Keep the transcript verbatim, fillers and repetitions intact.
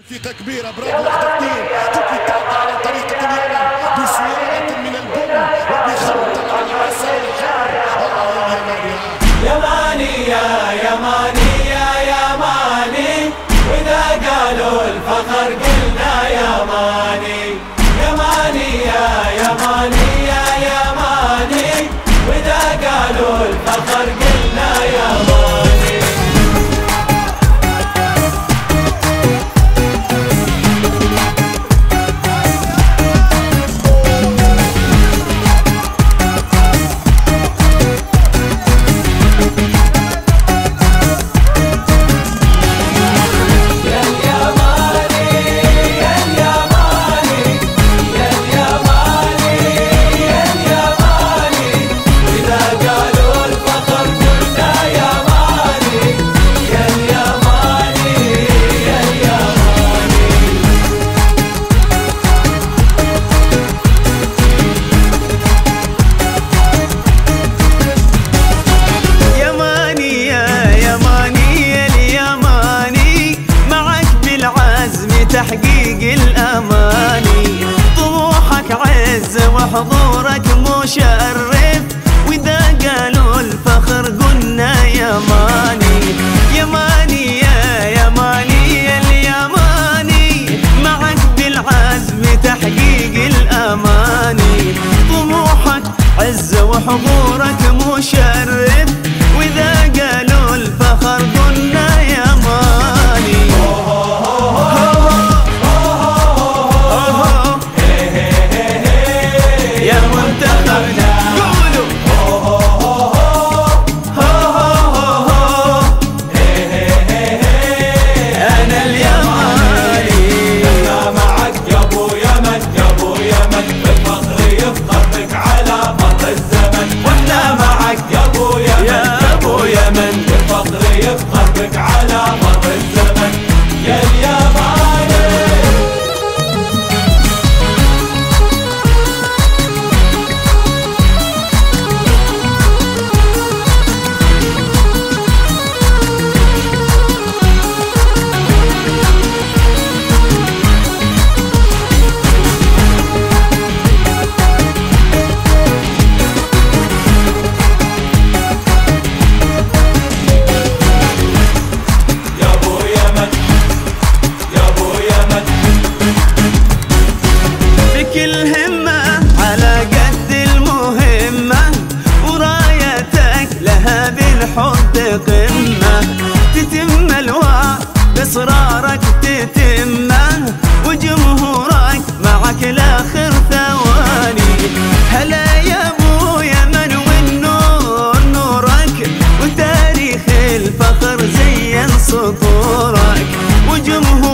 ثقة كبيرة، برافو، واحدة اثنين، تيكي تاكا على طريقة اليمن بسيارة من البن وبخطة على عسل الحر. آه يماني يا يماني يا يماني، وإذا قالوا الفخر قلنا يماني. يماني يا يماني يا يماني، وإذا قالوا الفخر قلنا يماني. تحقيق الأماني طموحك عز وحضورك مشرف، وإذا قالوا الفخر قلنا يماني. يماني يا يماني اليماني، معك بالعزم تحقيق الأماني طموحك عز وحضورك مشرف، وإذا قالوا الفخر قلنا يماني. يفخر بك على مر الزمن يا اليماني. قمة تتم الوعد بإصرارك تتمه، وجمهورك معك لاخر ثواني. هلا يا ابو يمن والنور نورك، وتاريخ الفخر زين سطورك، وجمهورك